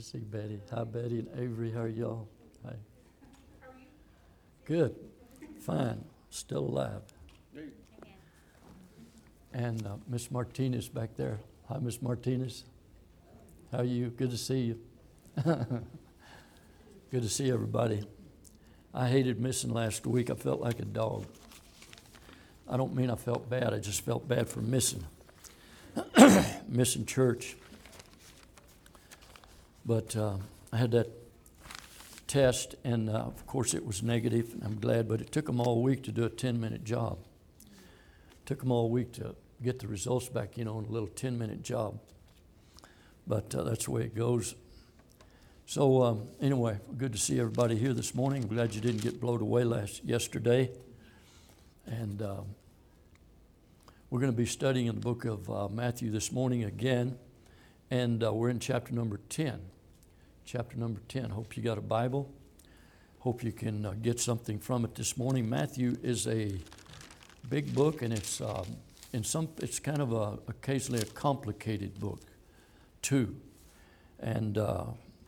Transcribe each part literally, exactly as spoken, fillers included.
to see Betty. Hi, Betty and Avery. How are y'all? Hi. Good. Fine. Still alive. And uh, Miss Martinez back there. Hi, Miss Martinez. How are you? Good to see you. Good to see everybody. I hated missing last week. I felt like a dog. I don't mean I felt bad. I just felt bad for missing. missing church. But uh, I had that test, and uh, of course it was negative, and I'm glad, but it took them all week to do a ten-minute job. It took them all week to get the results back, you know, in a little ten-minute job. But uh, that's the way it goes. So um, anyway, good to see everybody here this morning. I'm glad you didn't get blown away last yesterday. And uh, we're going to be studying in the book of uh, Matthew this morning again. And uh, we're in chapter number ten. Chapter number ten. Hope you got a Bible. Hope you can uh, get something from it this morning. Matthew is a big book, and it's um, in some. It's kind of a occasionally a complicated book, too. And uh,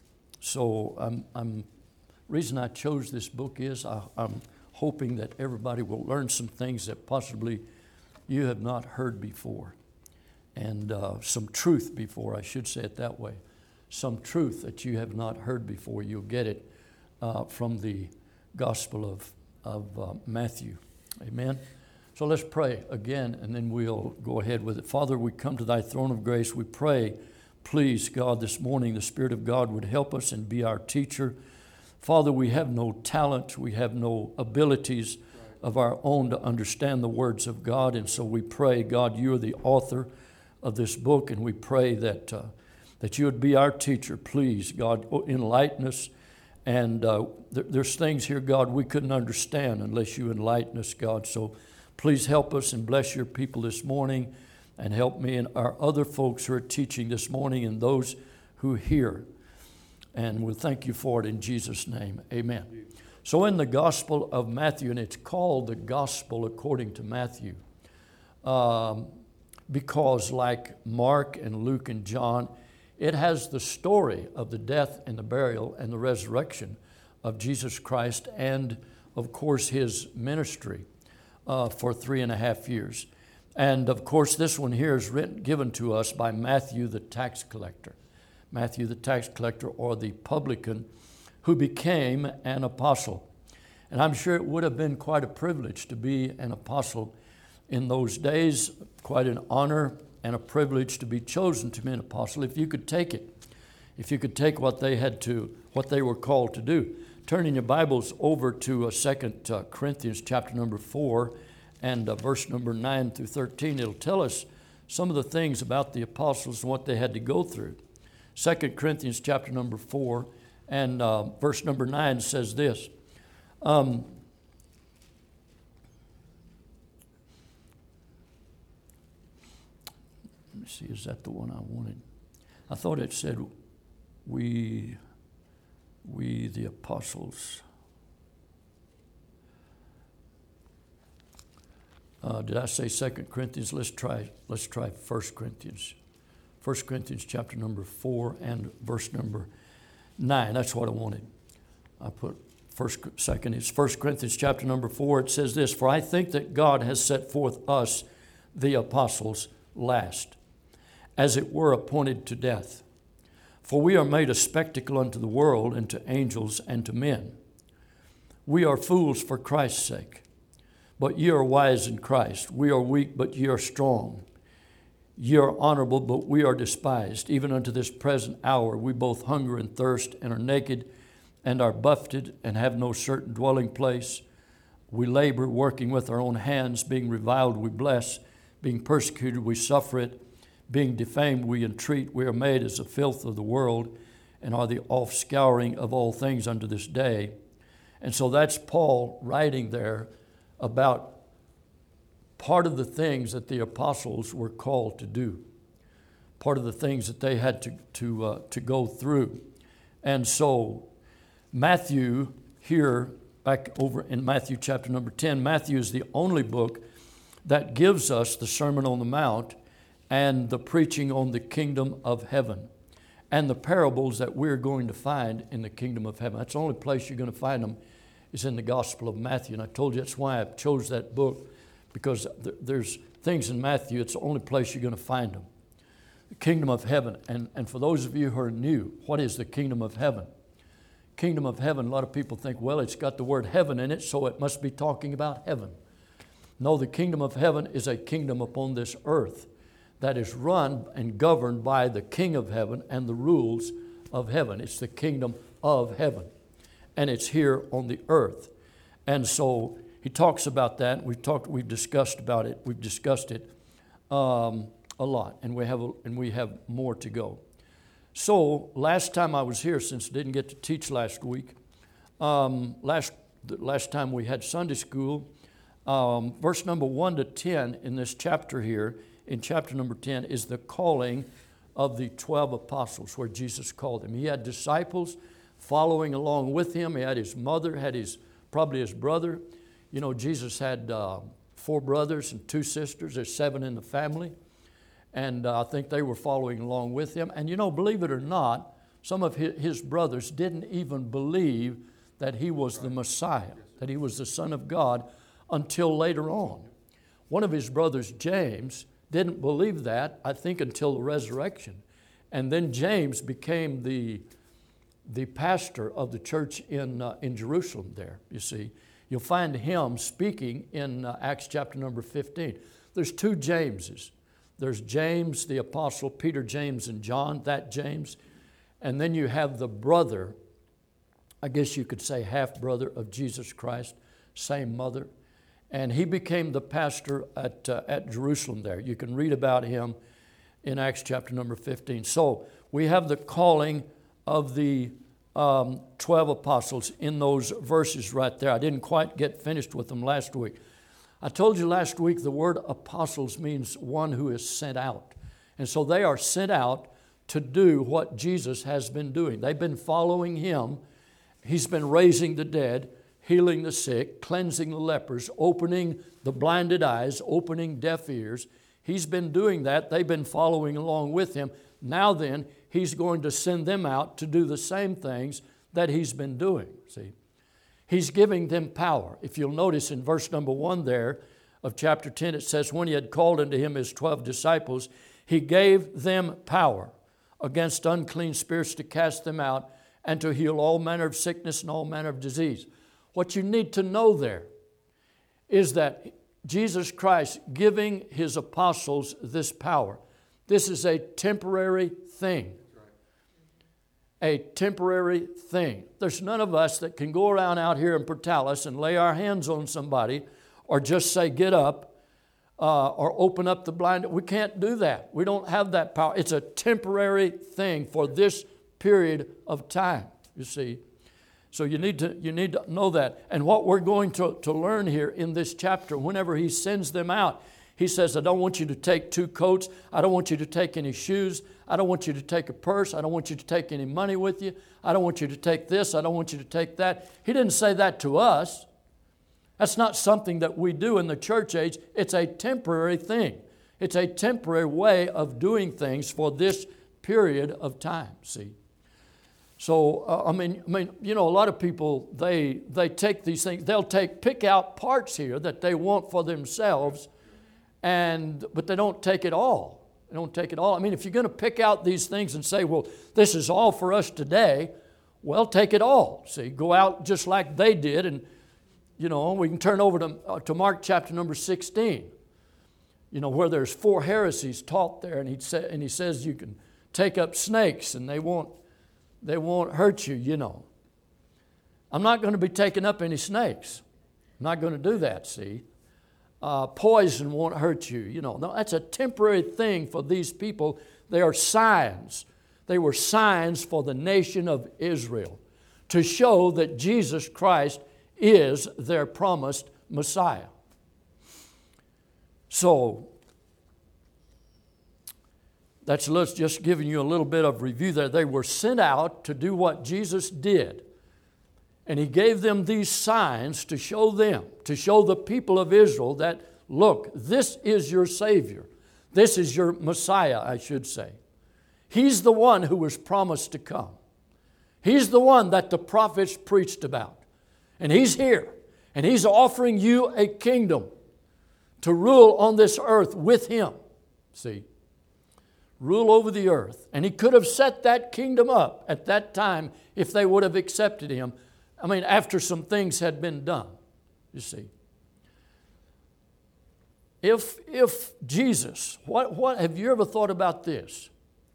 so I'm. I'm. Reason I chose this book is I, I'm hoping that everybody will learn some things that possibly you have not heard before. And uh, some truth before, I should say it that way. Some truth that you have not heard before. You'll get it uh, from the Gospel of, of uh, Matthew. Amen? So let's pray again, and then we'll go ahead with it. Father, we come to thy throne of grace. We pray, please, God, this morning the Spirit of God would help us and be our teacher. Father, we have no talent. We have no abilities of our own to understand the words of God. And so we pray, God, you are the author of this book, and we pray that uh, that you would be our teacher. Please, God, enlighten us. And uh, th- there's things here, God, we couldn't understand unless you enlighten us, God. So please help us and bless your people this morning, and help me and our other folks who are teaching this morning and those who hear. And we'll thank you for it in Jesus' name. Amen. So in the Gospel of Matthew, and it's called the Gospel according to Matthew, um, because like Mark and Luke and John, it has the story of the death and the burial and the resurrection of Jesus Christ, and of course his ministry uh, for three and a half years. And of course this one here is written, given to us by Matthew the tax collector. Matthew the tax collector, or the publican, who became an apostle. And I'm sure it would have been quite a privilege to be an apostle in those days, quite an honor and a privilege to be chosen to be an apostle if you could take it, if you could take what they had to, what they were called to do. Turning your Bibles over to uh, Second uh, Corinthians chapter number four and uh, verse number nine through thirteen. It'll tell us some of the things about the apostles and what they had to go through. Second Corinthians chapter number four and uh, verse number nine says this. Um, Let me see, is that the one I wanted? I thought it said, we, we the apostles. Uh, did I say Second Corinthians? Let's try, let's try First Corinthians. First Corinthians chapter number four and verse number nine. That's what I wanted. I put first, second, it's First Corinthians chapter number four. It says this, for I think that God has set forth us, the apostles, last, as it were appointed to death. For we are made a spectacle unto the world, and to angels, and to men. We are fools for Christ's sake, but ye are wise in Christ. We are weak, but ye are strong. Ye are honorable, but we are despised. Even unto this present hour we both hunger and thirst, and are naked, and are buffeted, and have no certain dwelling place. We labor, working with our own hands. Being reviled, we bless. Being persecuted, we suffer it. Being defamed, we entreat. We are made as the filth of the world, and are the offscouring of all things unto this day. And so that's Paul writing there about part of the things that the apostles were called to do, part of the things that they had to to uh, to go through. And so Matthew here, back over in Matthew chapter number ten, Matthew is the only book that gives us the Sermon on the Mount and the preaching on the kingdom of heaven. and the parables that we're going to find in the kingdom of heaven. That's the only place you're going to find them is in the Gospel of Matthew. And I told you that's why I chose that book, because th- there's things in Matthew, it's the only place you're going to find them. The kingdom of heaven. And, and for those of you who are new, what is the kingdom of heaven? Kingdom of heaven, a lot of people think, well, it's got the word heaven in it, so it must be talking about heaven. No, the kingdom of heaven is a kingdom upon this earth that is run and governed by the King of heaven and the rules of heaven. It's the kingdom of heaven, and it's here on the earth. And so he talks about that. We've talked, we've discussed about it. We've discussed it um, a lot, and we have a, and we have more to go. So last time I was here, since I didn't get to teach last week, um, last the last time we had Sunday school, um, verse number one to ten in this chapter here, in chapter number ten, is the calling of the twelve apostles, where Jesus called them. He had disciples following along with him. He had his mother, had his probably his brother. You know, Jesus had uh, four brothers and two sisters. There's seven in the family. And uh, I think they were following along with him. And you know, believe it or not, some of his, his brothers didn't even believe that he was the Messiah, that he was the Son of God, until later on. One of his brothers, James, didn't believe that, I think, until the resurrection. And then James became the, the pastor of the church in, uh, in Jerusalem there, you see. You'll find him speaking in uh, Acts chapter number fifteen. There's two Jameses. There's James, the apostle, Peter, James, and John, that James. And then you have the brother, I guess you could say half-brother of Jesus Christ, same mother. And he became the pastor at, uh, at Jerusalem there. You can read about him in Acts chapter number fifteen. So we have the calling of the um, twelve apostles in those verses right there. I didn't quite get finished with them last week. I told you last week the word apostles means one who is sent out. And so they are sent out to do what Jesus has been doing. They've been following him. He's been raising the dead, healing the sick, cleansing the lepers, opening the blinded eyes, opening deaf ears. He's been doing that. They've been following along with him. Now then, he's going to send them out to do the same things that he's been doing, see. He's giving them power. If you'll notice in verse number one there of chapter ten, it says, when he had called unto him his twelve disciples, he gave them power against unclean spirits to cast them out and to heal all manner of sickness and all manner of disease. What you need to know there is that Jesus Christ giving his apostles this power, this is a temporary thing. A temporary thing. There's none of us that can go around out here in Portales and lay our hands on somebody or just say, get up, uh, or open up the blind. We can't do that. We don't have that power. It's a temporary thing for this period of time, you see. So you need to, you need to know that. And what we're going to, to learn here in this chapter, whenever he sends them out, he says, I don't want you to take two coats. I don't want you to take any shoes. I don't want you to take a purse. I don't want you to take any money with you. I don't want you to take this. I don't want you to take that. He didn't say that to us. That's not something that we do in the church age. It's a temporary thing. It's a temporary way of doing things for this period of time, see. So, uh, I mean, I mean, you know, a lot of people, they they take these things, they'll take, pick out parts here that they want for themselves, and but they don't take it all. They don't take it all. I mean, if you're going to pick out these things and say, well, this is all for us today, well, take it all. See, go out just like they did. And, you know, we can turn over to, uh, to Mark chapter number sixteen, you know, where there's four heresies taught there. And he, sa- and he says you can take up snakes and they won't, they won't hurt you, you know. I'm not going to be taking up any snakes. I'm not going to do that, see. Uh, poison won't hurt you. You know, no, that's a temporary thing for these people. They are signs. They were signs for the nation of Israel to show that Jesus Christ is their promised Messiah. So, that's just giving you a little bit of review there. They were sent out to do what Jesus did. And he gave them these signs to show them, to show the people of Israel that, look, this is your Savior. This is your Messiah, I should say. He's the one who was promised to come. He's the one that the prophets preached about. And He's here. And He's offering you a kingdom to rule on this earth with Him. See? Rule over the earth. And He could have set that kingdom up at that time if they would have accepted Him. I mean, after some things had been done, you see. If, if Jesus, what, what, have you ever thought about this?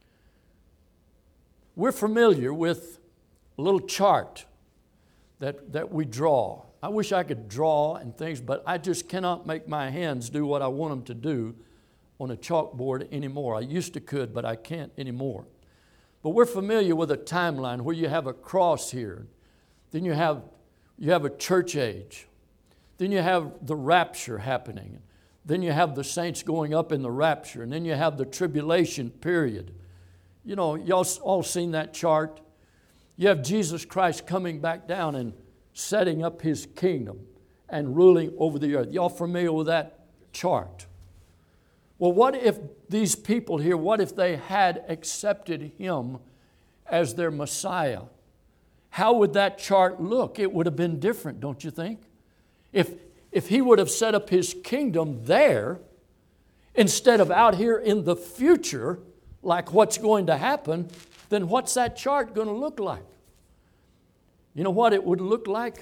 We're familiar with a little chart that, that we draw. I wish I could draw and things, but I just cannot make my hands do what I want them to do on a chalkboard anymore. I used to could, but I can't anymore. But we're familiar with a timeline where you have a cross here. Then you have, you have a church age. Then you have the rapture happening. Then you have the saints going up in the rapture. And then you have the tribulation period. You know, y'all all seen that chart? You have Jesus Christ coming back down and setting up His kingdom and ruling over the earth. Y'all familiar with that chart? Well, what if these people here, what if they had accepted Him as their Messiah? How would that chart look? It would have been different, don't you think? If, if He would have set up His kingdom there instead of out here in the future, like what's going to happen, then what's that chart going to look like? You know what it would look like?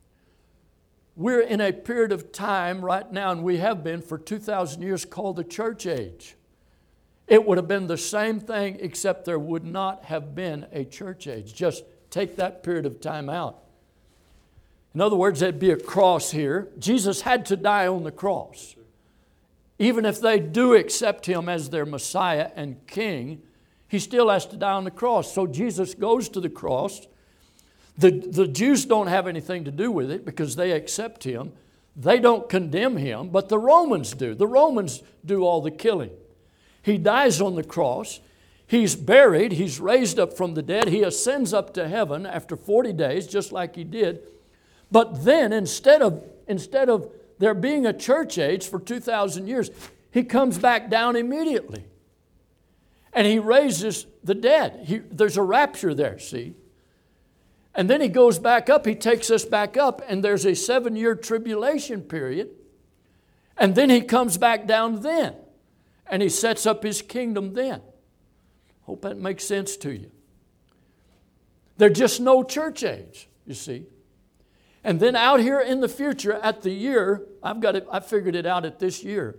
We're in a period of time right now, and we have been for two thousand years, called the church age. It would have been the same thing, except there would not have been a church age. Just take that period of time out. In other words, there'd be a cross here. Jesus had to die on the cross. Even if they do accept Him as their Messiah and King, He still has to die on the cross. So Jesus goes to the cross. The, the Jews don't have anything to do with it because they accept Him. They don't condemn Him, but the Romans do. The Romans do all the killing. He dies on the cross. He's buried. He's raised up from the dead. He ascends up to heaven after forty days, just like He did. But then instead of, instead of there being a church age for two thousand years, He comes back down immediately. And He raises the dead. He, there's a rapture there, see? And then He goes back up, He takes us back up, and there's a seven-year tribulation period. And then He comes back down then, and He sets up His kingdom then. Hope that makes sense to you. There's just no church age, you see. And then out here in the future, at the year, I've got it, I figured it out at this year,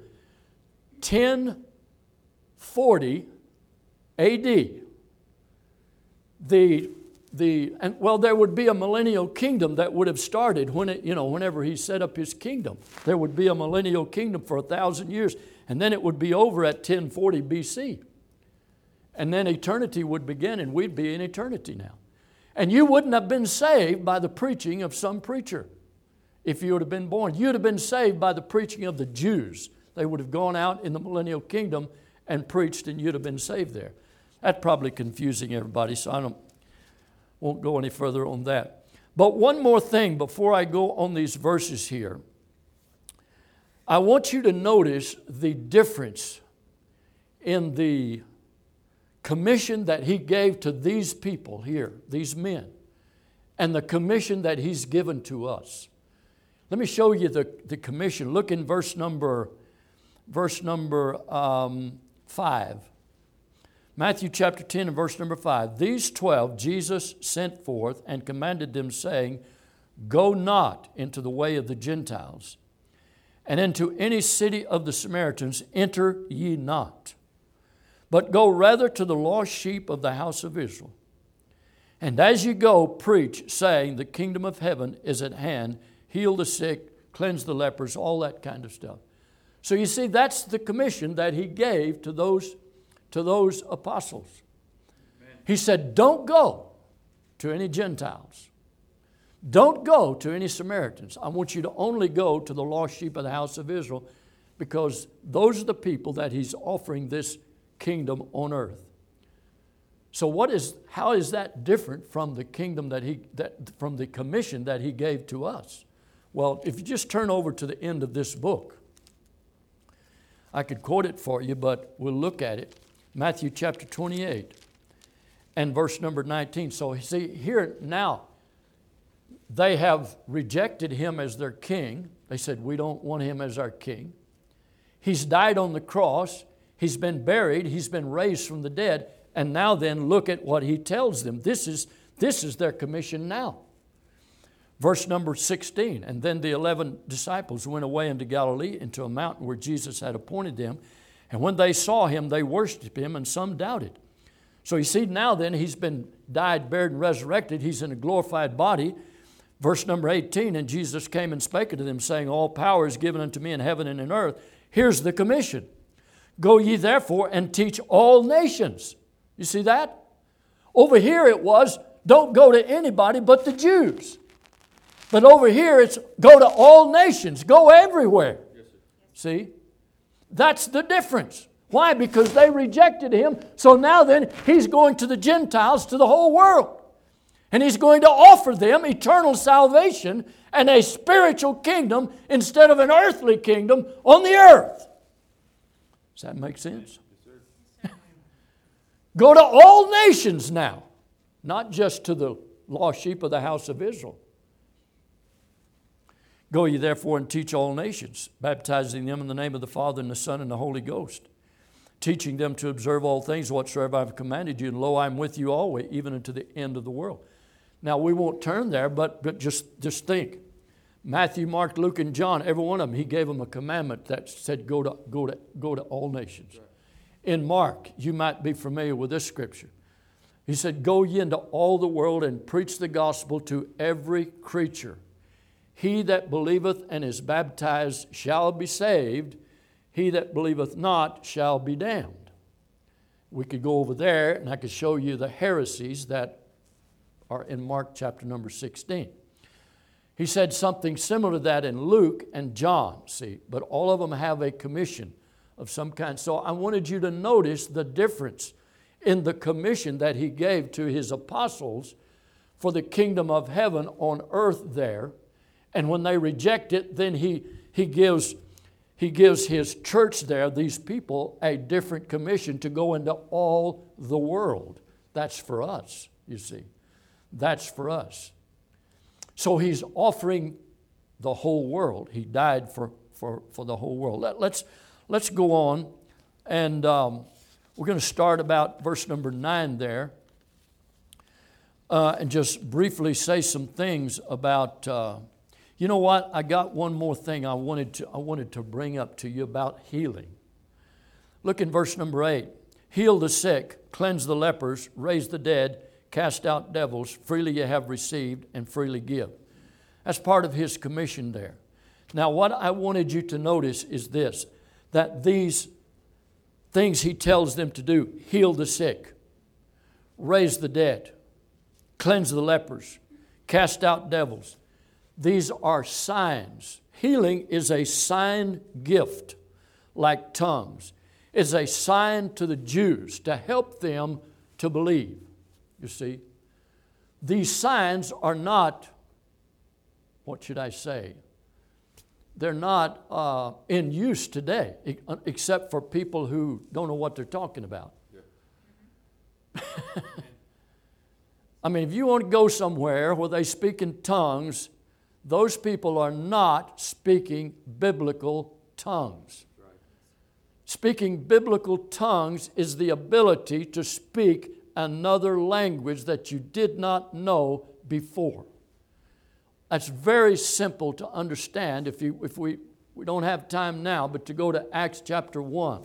ten forty A D, the The, and well, there would be a millennial kingdom that would have started when it, you know, whenever He set up His kingdom. There would be a millennial kingdom for a thousand years, and then it would be over at ten forty B C. And then eternity would begin, and we'd be in eternity now. And you wouldn't have been saved by the preaching of some preacher if you would have been born. You'd have been saved by the preaching of the Jews. They would have gone out in the millennial kingdom and preached, and you'd have been saved there. That's probably confusing everybody, so I don't Won't go any further on that. But one more thing before I go on these verses here. I want you to notice the difference in the commission that He gave to these people here, these men, and the commission that He's given to us. Let me show you the, the commission. Look in verse number, verse number um, five. Matthew chapter ten and verse number five. These twelve Jesus sent forth and commanded them, saying, Go not into the way of the Gentiles, and into any city of the Samaritans enter ye not, but go rather to the lost sheep of the house of Israel. And as ye go, preach, saying, The kingdom of heaven is at hand. Heal the sick, cleanse the lepers, all that kind of stuff. So you see, that's the commission that He gave to those to those apostles. Amen. He said, don't go to any Gentiles. Don't go to any Samaritans. I want you to only go to the lost sheep of the house of Israel, because those are the people that He's offering this kingdom on earth. So what is, how is that different from the kingdom that He, that, from the commission that He gave to us? Well, if you just turn over to the end of this book, I could quote it for you, but we'll look at it. Matthew chapter twenty-eight. and verse number nineteen. So see here now, they have rejected him as their king. They said, we don't want him as our king. He's died on the cross. He's been buried. He's been raised from the dead. And now then, look at what he tells them. This is, this is their commission now. Verse number sixteen, and then the eleven disciples went away into Galilee, into a mountain where Jesus had appointed them. And when they saw him, they worshiped him, and some doubted. So you see, now then, he's been died, buried, and resurrected. He's in a glorified body. Verse number eighteen, and Jesus came and spake unto them, saying, all power is given unto me in heaven and in earth. Here's the commission. Go ye therefore and teach all nations. You see that? Over here it was, don't go to anybody but the Jews. But over here it's go to all nations. Go everywhere. Yes, see? That's the difference. Why? Because they rejected him. So now then he's going to the Gentiles, to the whole world. And he's going to offer them eternal salvation and a spiritual kingdom instead of an earthly kingdom on the earth. Does that make sense? Yes, go to all nations now, not just to the lost sheep of the house of Israel. Go ye therefore and teach all nations, baptizing them in the name of the Father and the Son and the Holy Ghost, teaching them to observe all things whatsoever I have commanded you, and lo, I am with you always, even unto the end of the world. Now, we won't turn there, but, but just, just think. Matthew, Mark, Luke, and John, every one of them, he gave them a commandment that said go to, go to, go to all nations. In Mark, you might be familiar with this scripture. He said, go ye into all the world and preach the gospel to every creature. He that believeth and is baptized shall be saved. He that believeth not shall be damned. We could go over there and I could show you the heresies that are in Mark chapter number sixteen. He said something similar to that in Luke and John, see, but all of them have a commission of some kind. So I wanted you to notice the difference in the commission that he gave to his apostles for the kingdom of heaven on earth there. And when they reject it, then he, he, gives, he gives his church there, these people, a different commission to go into all the world. That's for us, you see. That's for us. So he's offering the whole world. He died for, for, for the whole world. Let, let's, let's go on, and um, we're going to start about verse number nine there, uh, and just briefly say some things about... Uh, You know what? I got one more thing I wanted to I wanted to bring up to you about healing. Look in verse number eight. Heal the sick, cleanse the lepers, raise the dead, cast out devils. Freely you have received, and freely give. That's part of his commission there. Now, what I wanted you to notice is this, that these things he tells them to do: heal the sick, raise the dead, cleanse the lepers, cast out devils. These are signs. Healing is a sign gift, like tongues. It's a sign to the Jews to help them to believe. You see, these signs are not, what should I say? They're not uh, in use today, except for people who don't know what they're talking about. Yeah. I mean, if you want to go somewhere where they speak in tongues, those people are not speaking biblical tongues. Right. Speaking biblical tongues is the ability to speak another language that you did not know before. That's very simple to understand if you if we, we don't have time now, but to go to Acts chapter one.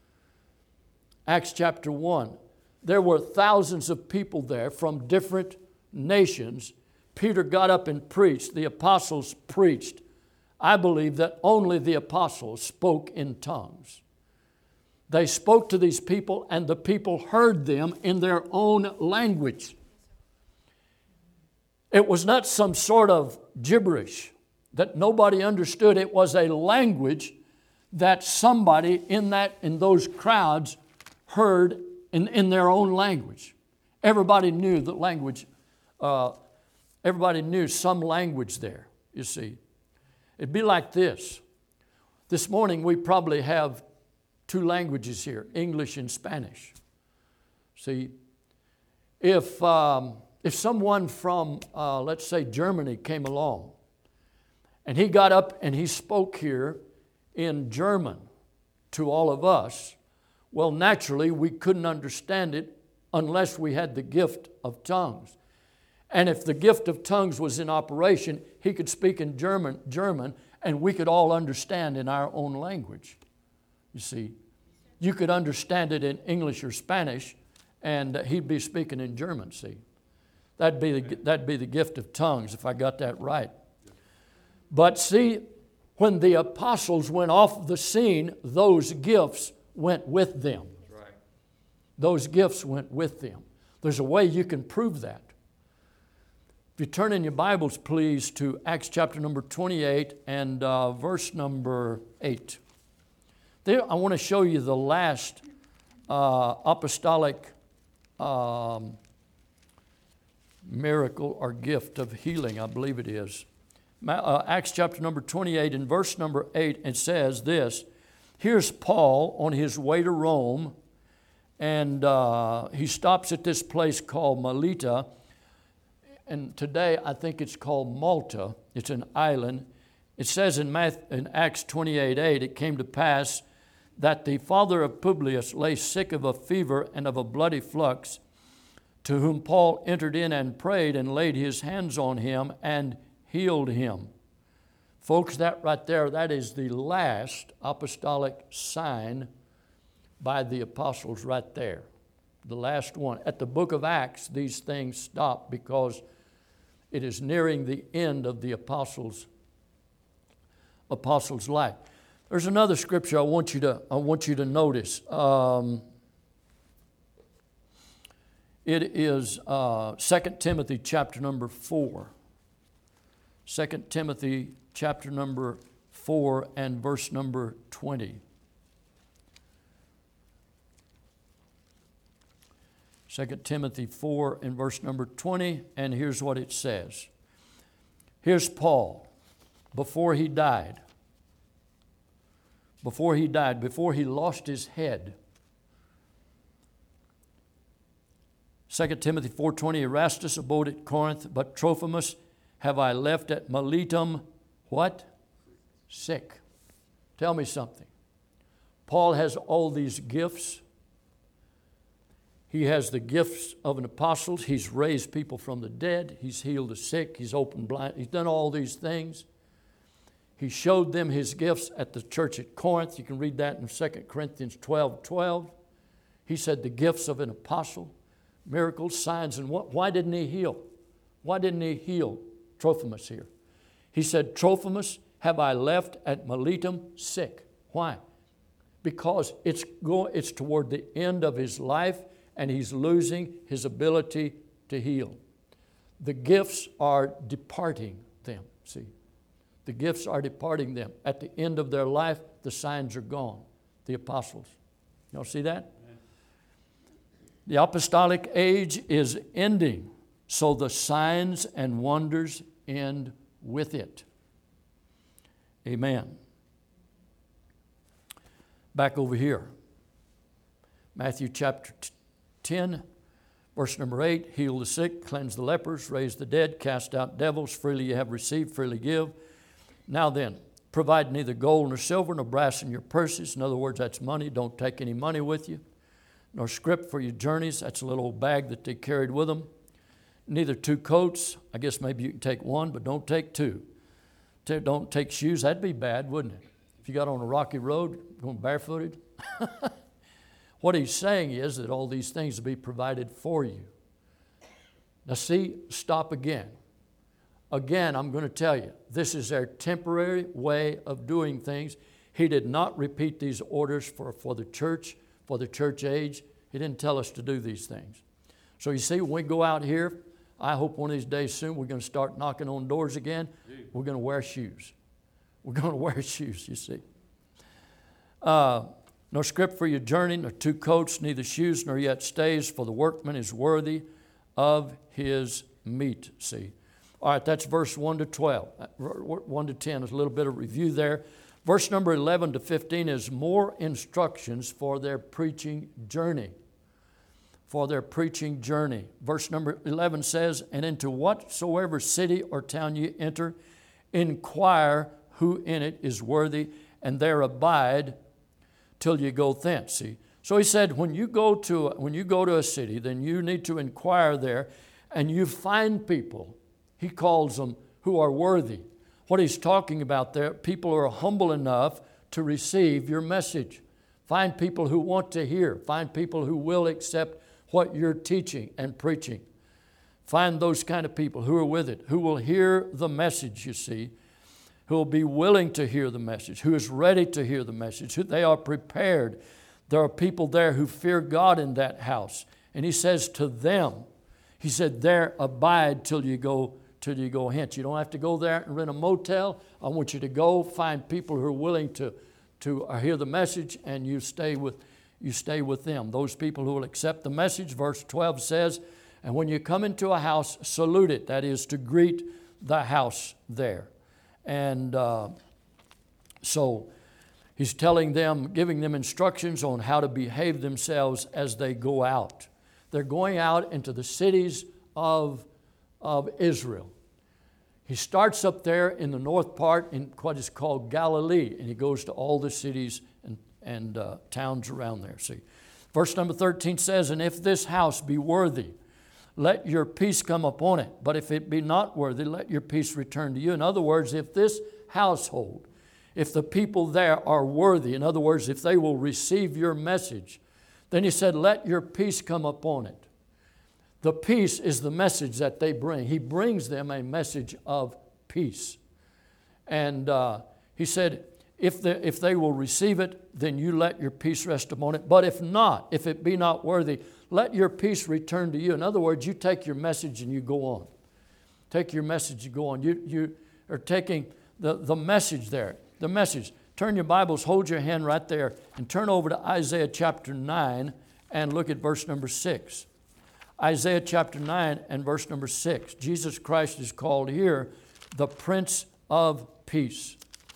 Acts chapter one. There were thousands of people there from different nations. Peter got up and preached. The apostles preached. I believe that only the apostles spoke in tongues. They spoke to these people, and the people heard them in their own language. It was not some sort of gibberish that nobody understood. It was a language that somebody in that in those crowds heard in, in their own language. Everybody knew the language. Uh, everybody knew some language there, you see. It'd be like this. This morning we probably have two languages here, English and Spanish. See, If, um, if someone from, uh, let's say, Germany came along, and he got up and he spoke here in German to all of us, well, naturally, we couldn't understand it unless we had the gift of tongues. And if the gift of tongues was in operation, he could speak in German, German, and we could all understand in our own language. You see, you could understand it in English or Spanish, and he'd be speaking in German, see. That'd be the, that'd be the gift of tongues, if I got that right. But see, when the apostles went off the scene, those gifts went with them. That's right. Those gifts went with them. There's a way you can prove that. If you turn in your Bibles, please, to Acts chapter number twenty-eight and uh, verse number eight. There, I want to show you the last uh, apostolic um, miracle or gift of healing, I believe it is. Uh, Acts chapter number twenty-eight and verse number eight, it says this. Here's Paul on his way to Rome, and uh, he stops at this place called Melita. And today I think it's called Malta. It's an island. It says in, Matthew, in Acts twenty-eight eight, it came to pass that the father of Publius lay sick of a fever and of a bloody flux, to whom Paul entered in and prayed and laid his hands on him and healed him. Folks, that right there, that is the last apostolic sign by the apostles right there. The last one. At the book of Acts, these things stop because it is nearing the end of the apostles' apostles' life. There's another scripture I want you to I want you to notice. Um, it is uh, Second Timothy chapter number four. Second Timothy chapter number four and verse number twenty. Second Timothy four and verse number twenty, and here's what it says. Here's Paul before he died. Before he died, before he lost his head. Second Timothy four twenty, Erastus abode at Corinth, but Trophimus have I left at Miletum, what? Sick. Tell me something. Paul has all these gifts. He has the gifts of an apostle. He's raised people from the dead. He's healed the sick. He's opened blind. He's done all these things. He showed them his gifts at the church at Corinth. You can read that in Second Corinthians twelve twelve. He said the gifts of an apostle, miracles, signs, and what? Why didn't he heal? Why didn't he heal Trophimus here? He said, Trophimus have I left at Miletum sick. Why? Because it's go, it's toward the end of his life, and he's losing his ability to heal. The gifts are departing them, see. The gifts are departing them. At the end of their life, the signs are gone. The apostles. Y'all see that? Amen. The apostolic age is ending, so the signs and wonders end with it. Amen. Back over here. Matthew chapter ten, verse number eight, heal the sick, cleanse the lepers, raise the dead, cast out devils, freely you have received, freely give. Now then, provide neither gold nor silver nor brass in your purses. In other words, that's money. Don't take any money with you. Nor scrip for your journeys. That's a little old bag that they carried with them. Neither two coats. I guess maybe you can take one, but don't take two. Don't take shoes. That'd be bad, wouldn't it? If you got on a rocky road, going barefooted. What he's saying is that all these things will be provided for you. Now see, stop again. Again, I'm going to tell you, this is their temporary way of doing things. He did not repeat these orders for, for the church, for the church age. He didn't tell us to do these things. So you see, when we go out here, I hope one of these days soon we're going to start knocking on doors again. We're going to wear shoes. We're going to wear shoes, you see. Uh, nor scrip for your journey, nor two coats, neither shoes, nor yet stays, for the workman is worthy of his meat, see. All right, that's verse one to twelve. one to ten is a little bit of review there. Verse number eleven to fifteen is more instructions for their preaching journey. for their preaching journey. Verse number eleven says, and into whatsoever city or town ye enter, inquire who in it is worthy, and there abide till you go thence. See? So he said, when you go to when you go to a city, then you need to inquire there, and you find people. He calls them who are worthy. What he's talking about there, people who are humble enough to receive your message. Find people who want to hear. Find people who will accept what you're teaching and preaching. Find those kind of people who are with it, who will hear the message, you see, who will be willing to hear the message, who is ready to hear the message, who they are prepared. There are people there who fear God in that house. And he says to them, he said, there abide till you go till you go hence. You don't have to go there and rent a motel. I want you to go find people who are willing to, to hear the message, and you stay with you stay with them. Those people who will accept the message. Verse twelve says, and when you come into a house, salute it. That is to greet the house there. And uh, so he's telling them, giving them instructions on how to behave themselves as they go out. They're going out into the cities of, of Israel. He starts up there in the north part in what is called Galilee, and he goes to all the cities and, and uh, towns around there. See, verse number thirteen says, and if this house be worthy, let your peace come upon it. But if it be not worthy, let your peace return to you. In other words, if this household, if the people there are worthy, in other words, if they will receive your message, then he said, let your peace come upon it. The peace is the message that they bring. He brings them a message of peace. And uh, he said, if, the, if they will receive it, then you let your peace rest upon it. But if not, if it be not worthy, let your peace return to you. In other words, you take your message and you go on. Take your message and go on. You, you are taking the, the message there. The message. Turn your Bibles, hold your hand right there, and turn over to Isaiah chapter nine and look at verse number six. Isaiah chapter nine and verse number six. Jesus Christ is called here the Prince of Peace.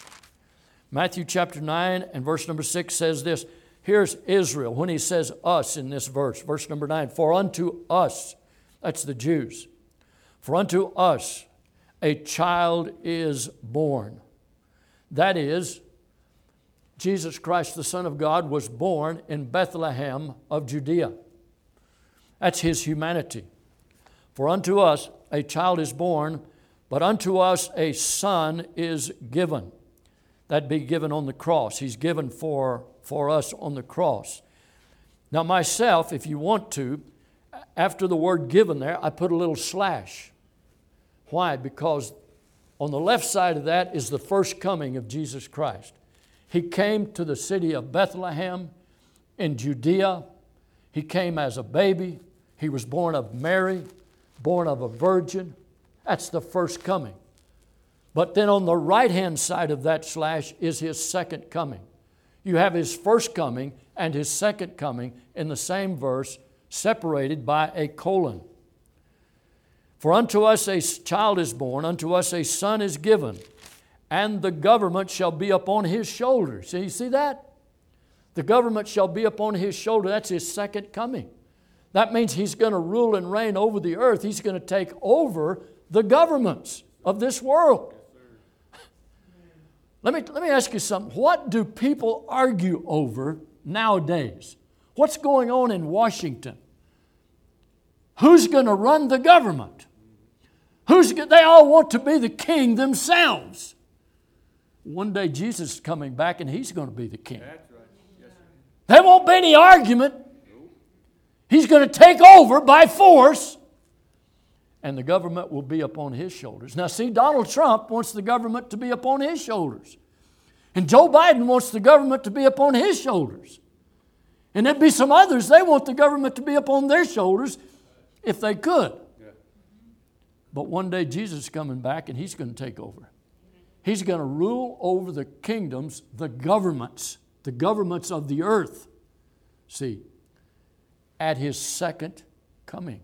Matthew chapter nine and verse number six says this. Here's Israel when he says us in this verse. Verse number nine. For unto us, that's the Jews, for unto us a child is born. That is, Jesus Christ, the Son of God, was born in Bethlehem of Judea. That's his humanity. For unto us a child is born, but unto us a son is given. That'd be given on the cross. He's given for, for us on the cross. Now myself, if you want to, after the word given there, I put a little slash. Why? Because on the left side of that is the first coming of Jesus Christ. He came to the city of Bethlehem in Judea. He came as a baby. He was born of Mary, born of a virgin. That's the first coming. But then on the right-hand side of that slash is his second coming. You have his first coming and his second coming in the same verse, separated by a colon. For unto us a child is born, unto us a son is given, and the government shall be upon his shoulders. See, you see that? The government shall be upon his shoulder. That's his second coming. That means he's going to rule and reign over the earth. He's going to take over the governments of this world. Let me, let me ask you something. What do people argue over nowadays? What's going on in Washington? Who's going to run the government? Who's, they all want to be the king themselves. One day Jesus is coming back and he's going to be the king. That's right. Yes, sir. There won't be any argument. He's going to take over by force, and the government will be upon his shoulders. Now see, Donald Trump wants the government to be upon his shoulders. And Joe Biden wants the government to be upon his shoulders. And there'd be some others, they want the government to be upon their shoulders if they could. Yeah. But one day Jesus is coming back and he's going to take over. He's going to rule over the kingdoms, the governments, the governments of the earth. See, at his second coming.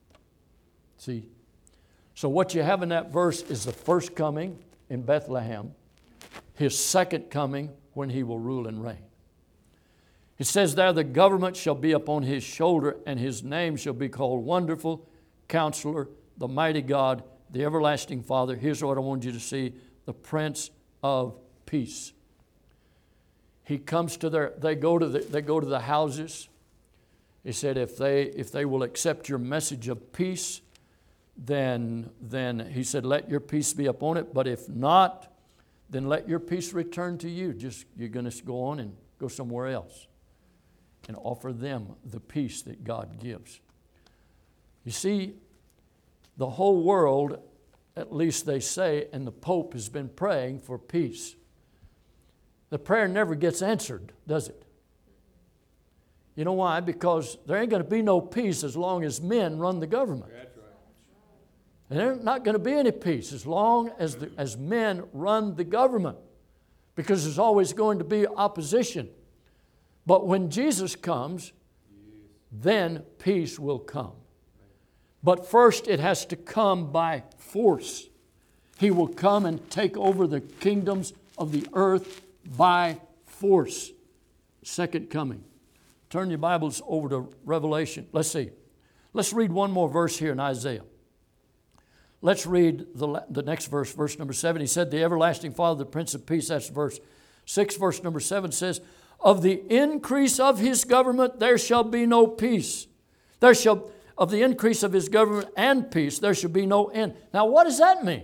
See, so what you have in that verse is the first coming in Bethlehem, his second coming when he will rule and reign. It says there, the government shall be upon his shoulder, and his name shall be called Wonderful, Counselor, the Mighty God, the Everlasting Father. Here's what I want you to see, the Prince of Peace. He comes to their, they go to the, they go to the houses. He said, if they, if they will accept your message of peace, then, then he said, let your peace be upon it. But if not, then let your peace return to you. Just, you're going to go on and go somewhere else and offer them the peace that God gives. You see, the whole world, at least they say, and the Pope has been praying for peace. The prayer never gets answered, does it? You know why? Because there ain't going to be no peace as long as men run the government. That's right. And there's not going to be any peace as long as, the, as men run the government. Because there's always going to be opposition. But when Jesus comes, then peace will come. But first it has to come by force. He will come and take over the kingdoms of the earth by force. Second coming. Turn your Bibles over to Revelation. Let's see. Let's read one more verse here in Isaiah. Let's read the, the next verse, verse number seven. He said, the everlasting Father, the Prince of Peace. That's verse six. Verse number seven says, of the increase of his government there shall be no peace. There shall, of the increase of his government and peace, there shall be no end. Now what does that mean?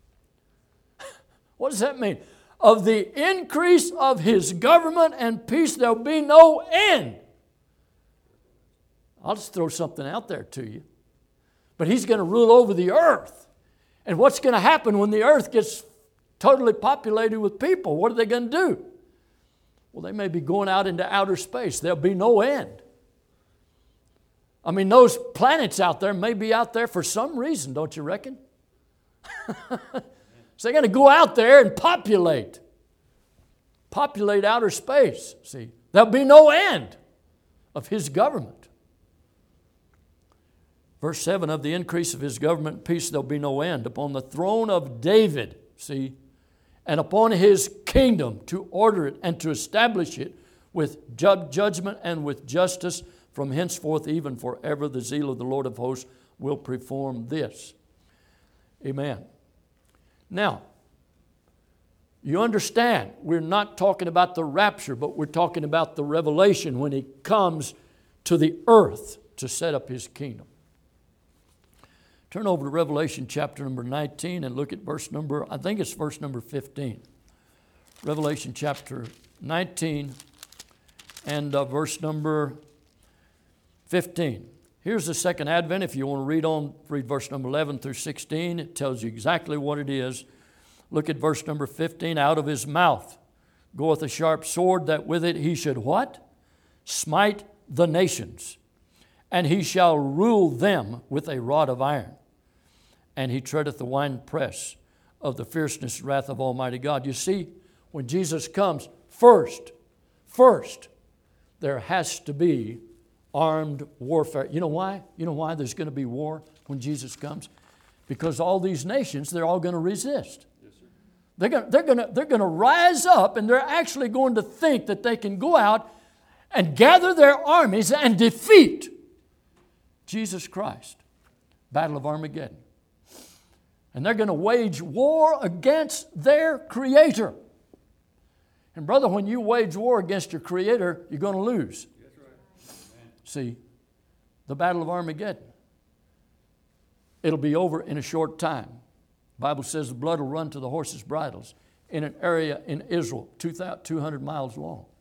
What does that mean? Of the increase of his government and peace, there'll be no end. I'll just throw something out there to you. But he's going to rule over the earth. And what's going to happen when the earth gets totally populated with people? What are they going to do? Well, they may be going out into outer space. There'll be no end. I mean, those planets out there may be out there for some reason, don't you reckon? So they're going to go out there and populate. Populate outer space. See, there'll be no end of his government. Verse seven, of the increase of his government and peace there'll be no end. Upon the throne of David, see, and upon his kingdom to order it and to establish it with ju- judgment and with justice from henceforth even forever. The zeal of the Lord of hosts will perform this. Amen. Now, you understand, we're not talking about the rapture, but we're talking about the revelation when he comes to the earth to set up his kingdom. Turn over to Revelation chapter number nineteen and look at verse number, I think it's verse number fifteen. Revelation chapter nineteen and uh, verse number fifteen. Here's the second advent. If you want to read on, read verse number eleven through sixteen. It tells you exactly what it is. Look at verse number fifteen. Out of his mouth goeth a sharp sword, that with it he should what? Smite the nations. And he shall rule them with a rod of iron. And he treadeth the winepress of the fierceness and wrath of Almighty God. You see, when Jesus comes, first, first, there has to be armed warfare. You know why? You know why there's going to be war when Jesus comes? Because all these nations, they're all going to resist. Yes, sir. They're going, they're going to, they're going to rise up, and they're actually going to think that they can go out and gather their armies and defeat Jesus Christ. Battle of Armageddon. And they're going to wage war against their Creator. And brother, when you wage war against your Creator, you're going to lose. That's right. See, the Battle of Armageddon. It'll be over in a short time. The Bible says the blood will run to the horses' bridles in an area in Israel two hundred miles long.